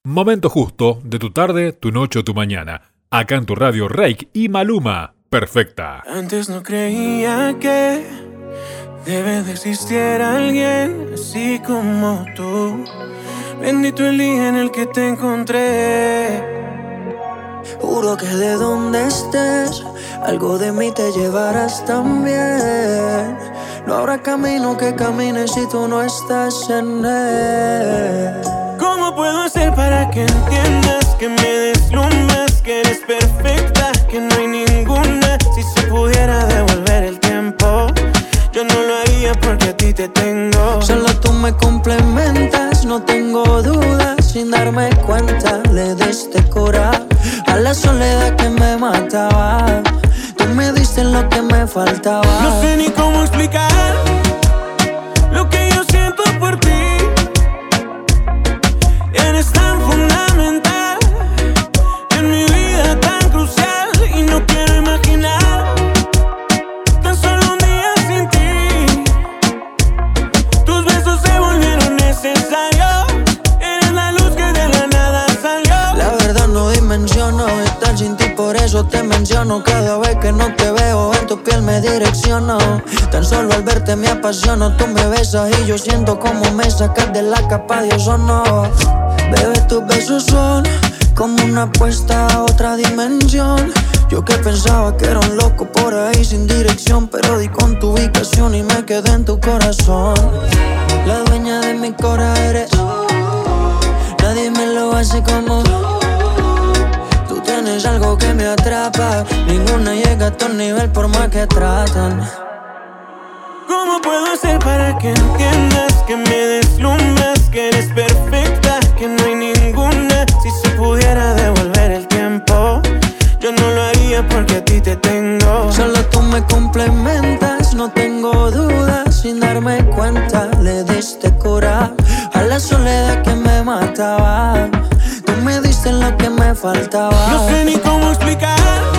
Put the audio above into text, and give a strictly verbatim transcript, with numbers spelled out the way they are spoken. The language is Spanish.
Momento justo de tu tarde, tu noche o tu mañana. Acá en tu radio Reik y Maluma. Perfecta. Antes no creía que debe de existir alguien así como tú. Bendito el día en el que te encontré. Juro que de donde estés, algo de mí te llevarás también. No habrá camino que camines si tú no estás en él. ¿Cómo puedo hacer para que entiendas que me deslumbras, que eres perfecta, que no hay ninguna? Si se pudiera devolver el tiempo, yo no lo haría porque a ti te tengo. Solo tú me complementas, no tengo dudas. Sin darme cuenta le diste cura a la soledad que me mataba. Tú me diste lo que me faltaba. No sé ni cómo explicar lo que yo siento por ti. Eres tan fundamental en mi vida, tan crucial, y no quiero imaginar tan solo un día sin ti. Tus besos se volvieron necesarios. Eres la luz que de la nada salió. La verdad no dimensiono estar sin ti, por eso te menciono. Cada vez que no te veo en tu piel me direcciono. Tan solo al verte me apasiono. Tú me besas y yo siento como me sacas de la capa de ozono. Bebé, tus besos son como una apuesta a otra dimensión. Yo que pensaba que era un loco por ahí sin dirección, pero di con tu ubicación y me quedé en tu corazón. La dueña de mi cora eres tú. Nadie me lo hace como tú. Tú tienes algo que me atrapa. Ninguna llega a tu nivel por más que tratan. ¿Cómo puedo hacer para que entiendas que me deslumbras, que eres perfecta, que no hay ninguna? Si se pudiera devolver el tiempo, yo no lo haría porque a ti te tengo. Solo tú me complementas, no tengo dudas. Sin darme cuenta le diste cura a la soledad que me mataba. Tú me diste lo que me faltaba. No sé ni cómo explicar